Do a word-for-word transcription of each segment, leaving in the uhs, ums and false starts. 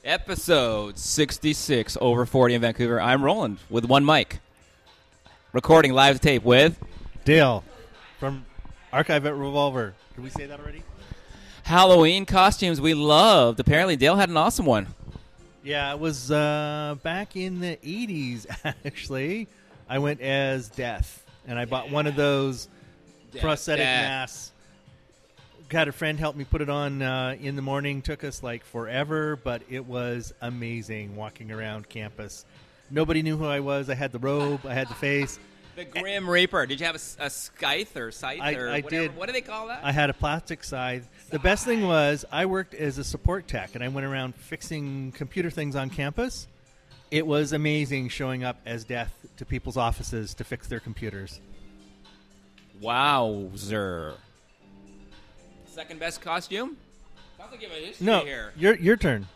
Episode sixty-six, over forty in Vancouver. I'm Roland with one mic. Recording live tape with Dale from Archive at Revolver. Did we say that already? Halloween costumes we loved. Apparently, Dale had an awesome one. Yeah, it was uh, back in the eighties, actually. I went as Death, and I bought one of those Death, prosthetic Death. masks. Had a friend help me put it on uh, in the morning. Took us like forever, but it was amazing walking around campus. Nobody knew who I was. I had the robe. I had the face. The Grim Reaper. Did you have a, a scythe or scythe? I, or I whatever? did. What do they call that? I had a plastic scythe. The best thing was I worked as a support tech, and I went around fixing computer things on campus. It was amazing showing up as Death to people's offices to fix their computers. Wowzer. Second best costume? Sounds like you have a history No, here. your your turn.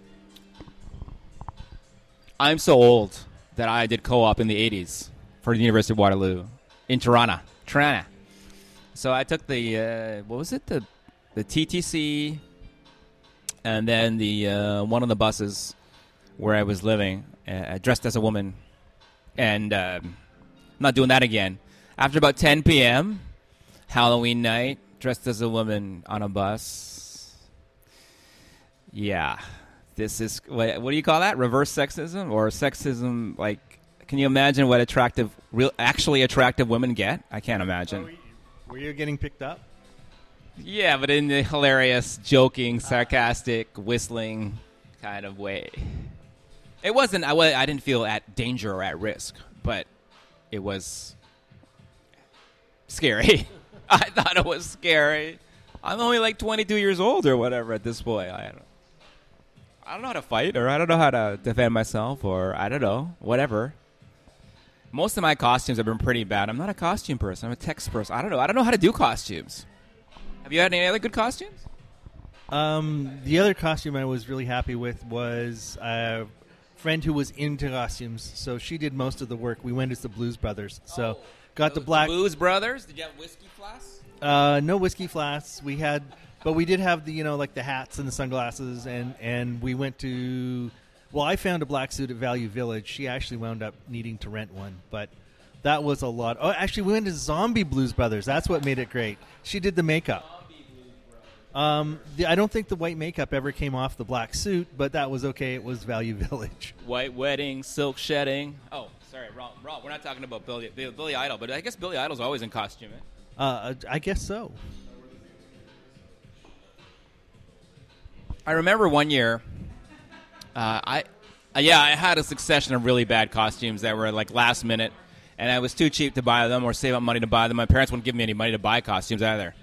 I'm so old that I did co-op in the eighties for the University of Waterloo in Toronto. Toronto. So I took the, uh, what was it? The the T T C and then the uh, one of the buses where I was living, uh, dressed as a woman. And um, I'm not doing that again. After about ten p.m., Halloween night, dressed as a woman on a bus. Yeah. This is, what, what do you call that? Reverse sexism or sexism? Like, can you imagine what attractive, real, actually attractive women get? I can't imagine. Were you getting picked up? Yeah, but in the hilarious, joking, sarcastic, whistling kind of way. It wasn't, I, wa- I didn't feel at danger or at risk, but it was scary. I thought it was scary. I'm only like twenty-two years old or whatever at this point. I don't I don't know how to fight, or I don't know how to defend myself, or I don't know, whatever. Most of my costumes have been pretty bad. I'm not a costume person. I'm a text person. I don't know. I don't know how to do costumes. Have you had any other good costumes? Um, the other costume I was really happy with was a friend who was into costumes, so she did most of the work. We went as the Blues Brothers, so Oh, got the those black. Blues Brothers? Did you have whiskey flasks? Uh, no whiskey flasks. We had, but we did have the you know like the hats and the sunglasses, and and we went to. Well, I found a black suit at Value Village. She actually wound up needing to rent one, but that was a lot. Oh, actually, we went to Zombie Blues Brothers. That's what made it great. She did the makeup. Um, the, I don't think the white makeup ever came off the black suit, but that was okay. It was Value Village. White wedding, silk shedding. Oh, sorry, wrong, wrong. We're not talking about Billy, Billy Idol, but I guess Billy Idol's always in costume. Eh? Uh, I guess so. I remember one year, uh, I, uh, yeah, I had a succession of really bad costumes that were like last minute, and I was too cheap to buy them or save up money to buy them. My parents wouldn't give me any money to buy costumes either.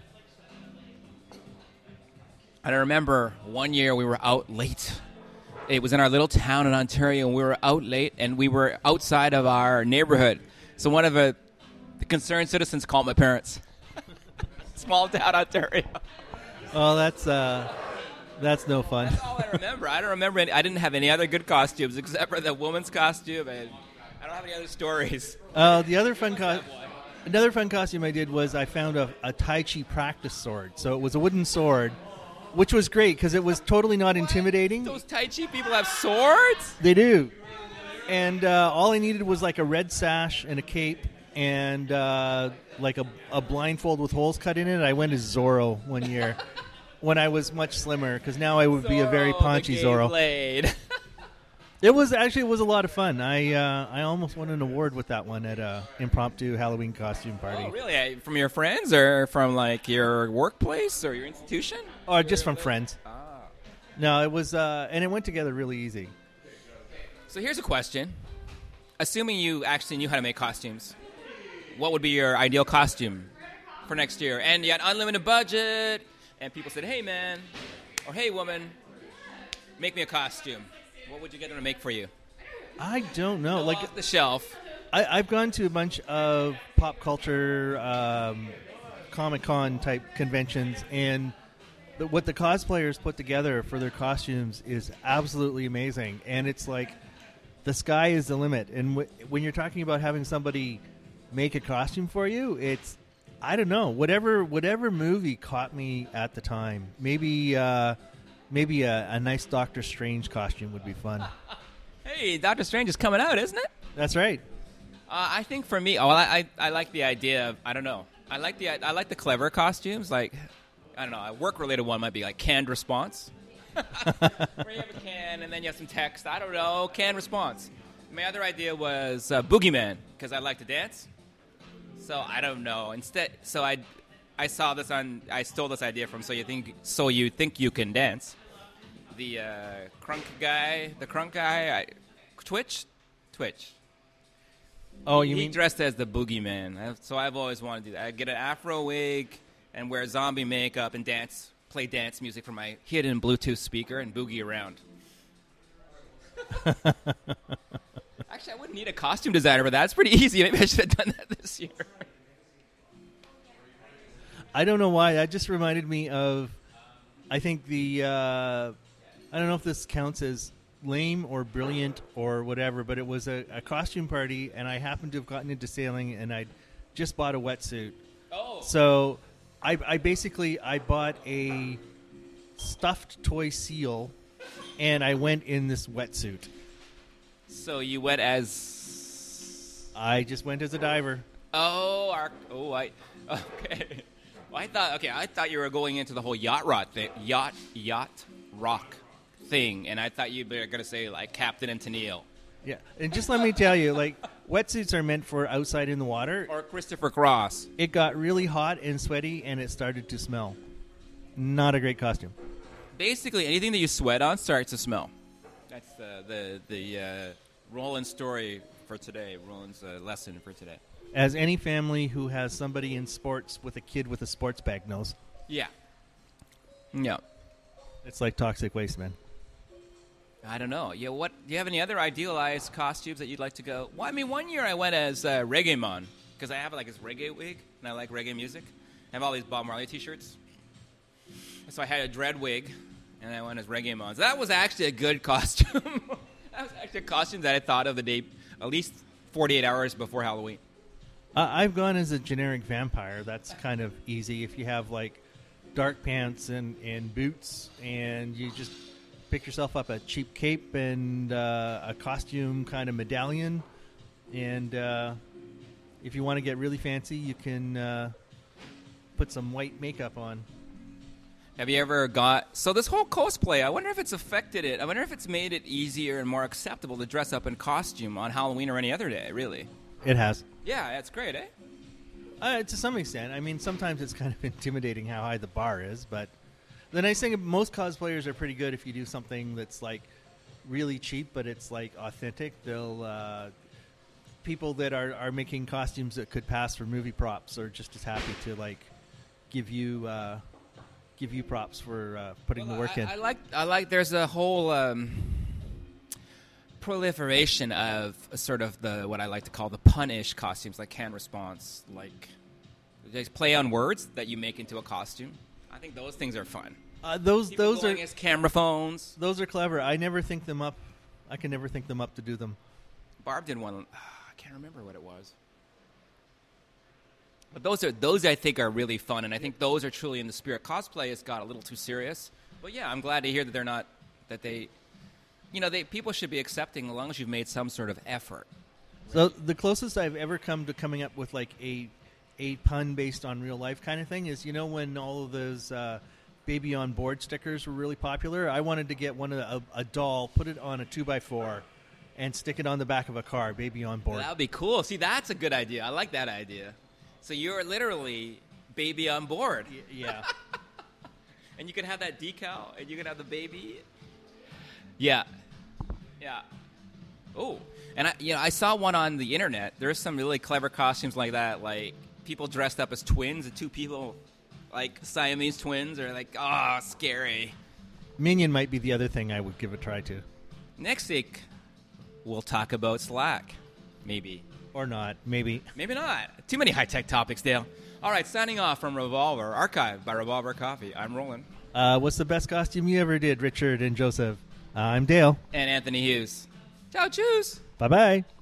And I remember one year we were out late. It was in our little town in Ontario, and we were out late, and we were outside of our neighborhood. So one of the, the concerned citizens called my parents. Small town Ontario. Oh, that's uh, that's no fun. That's all I remember. I don't remember any, I didn't have any other good costumes except for the woman's costume, and I don't have any other stories. Uh, the other fun co- another fun costume I did was I found a, a Tai Chi practice sword. So it was a wooden sword, which was great because it was totally not intimidating. Those Tai Chi people have swords? They do. And uh, all I needed was like a red sash and a cape and uh, like a, a blindfold with holes cut in it. I went as Zorro one year when I was much slimmer because now I would be a very Zorro, paunchy the Zorro. Blade. It was actually it was a lot of fun. I uh, I almost won an award with that one at a impromptu Halloween costume party. Oh, really? Uh, From your friends or from like your workplace or your institution? Or just from friends. Ah. No, it was, uh, and it went together really easy. So here's a question. Assuming you actually knew how to make costumes, what would be your ideal costume for next year? And you had unlimited budget, and people said, hey, man, or hey, woman, make me a costume. What would you get them to make for you? I don't know. Go Like off the shelf. I, I've gone to a bunch of pop culture, um, Comic-Con type conventions, and the, what the cosplayers put together for their costumes is absolutely amazing. And it's like the sky is the limit. And w- when you're talking about having somebody make a costume for you, it's I don't know whatever whatever movie caught me at the time. Maybe uh, maybe a, a nice Doctor Strange costume would be fun. Hey, Doctor Strange is coming out, isn't it? That's right. Uh, I think for me, oh, well, I, I I like the idea of, I don't know. I like the I like the clever costumes. Like, I don't know, a work-related one might be like canned response. Where you have a can and then you have some text. I don't know, canned response. My other idea was uh, Boogeyman, because I like to dance. So I don't know. Instead, so I I saw this on, I stole this idea from So You Think So You Think You Can Dance. The uh, crunk guy, the crunk guy, I, Twitch? Twitch. Oh, you he mean dressed as the boogeyman. I- So I've always wanted to do that. I'd get an afro wig and wear zombie makeup and dance, play dance music from my hidden Bluetooth speaker and boogie around. Actually, I wouldn't need a costume designer for that. It's pretty easy. Maybe I should have done that this year. I don't know why. That just reminded me of, I think the, uh, I don't know if this counts as lame or brilliant or whatever, but it was a, a costume party, and I happened to have gotten into sailing, and I just bought a wetsuit. Oh. So I, I basically, I bought a stuffed toy seal, and I went in this wetsuit. So you went as... I just went as a diver. Oh, our, oh, I... Okay. Well, I thought, okay, I thought you were going into the whole yacht rock thing, yacht, yacht rock thing, and I thought you were going to say, like, Captain and Tennille. Yeah, and just let me tell you, like, wetsuits are meant for outside in the water. Or Christopher Cross. It got really hot and sweaty, and it started to smell. Not a great costume. Basically, anything that you sweat on starts to smell. That's the the, the uh, Roland story for today, Roland's uh, lesson for today. As any family who has somebody in sports with a kid with a sports bag knows. Yeah. Yeah. It's like toxic waste, man. I don't know. Yeah. What? Do you have any other idealized costumes that you'd like to go? Well, I mean, one year I went as uh, Reggae Mon because I have like this reggae wig and I like reggae music. I have all these Bob Marley T-shirts, so I had a dread wig and I went as Reggae Mon. So that was actually a good costume. That was actually a costume that I thought of the day at least forty-eight hours before Halloween. Uh, I've gone as a generic vampire. That's kind of easy. If you have like dark pants and, and boots, and you just pick yourself up a cheap cape and uh, a costume kind of medallion, and uh, if you want to get really fancy, you can uh, put some white makeup on. Have you ever got... So this whole cosplay, I wonder if it's affected it. I wonder if it's made it easier and more acceptable to dress up in costume on Halloween or any other day, really. It has. Yeah, that's great, eh? Uh, to some extent. I mean, sometimes it's kind of intimidating how high the bar is, but the nice thing, most cosplayers are pretty good if you do something that's, like, really cheap, but it's, like, authentic. They'll... Uh, people that are, are making costumes that could pass for movie props are just as happy to, like, give you... Uh, give you props for uh, putting well, the work I, in. I like, I like, there's a whole um, proliferation of sort of the, what I like to call the punish costumes, like canned response, like they play on words that you make into a costume. I think those things are fun. Uh, those People those are going as camera phones. those are clever. I never think them up. I can never think them up to do them. Barb did one. Uh, I can't remember what it was. But those are those I think are really fun, and I think those are truly in the spirit. Cosplay has got a little too serious, but yeah, I'm glad to hear that they're not that they, you know, they people should be accepting as long as you've made some sort of effort. So the closest I've ever come to coming up with like a a pun based on real life kind of thing is, you know, when all of those uh, baby on board stickers were really popular. I wanted to get one of the, a, a doll, put it on a two by four, and stick it on the back of a car. Baby on board. That would be cool. See, that's a good idea. I like that idea. So you're literally baby on board. Y- yeah. And you can have that decal, and you can have the baby. Yeah. Yeah. Oh. And, I, you know, I saw one on the internet. There's some really clever costumes like that, like people dressed up as twins, and two people, like Siamese twins, are like, oh, scary. Minion might be the other thing I would give a try to. Next week, we'll talk about Slack. Maybe. Or not. Maybe. Maybe not. Too many high-tech topics, Dale. All right, signing off from Revolver, archived by Revolver Coffee. I'm Roland. Uh, what's the best costume you ever did, Richard and Joseph? Uh, I'm Dale. And Anthony Hughes. Ciao, choose. Bye-bye.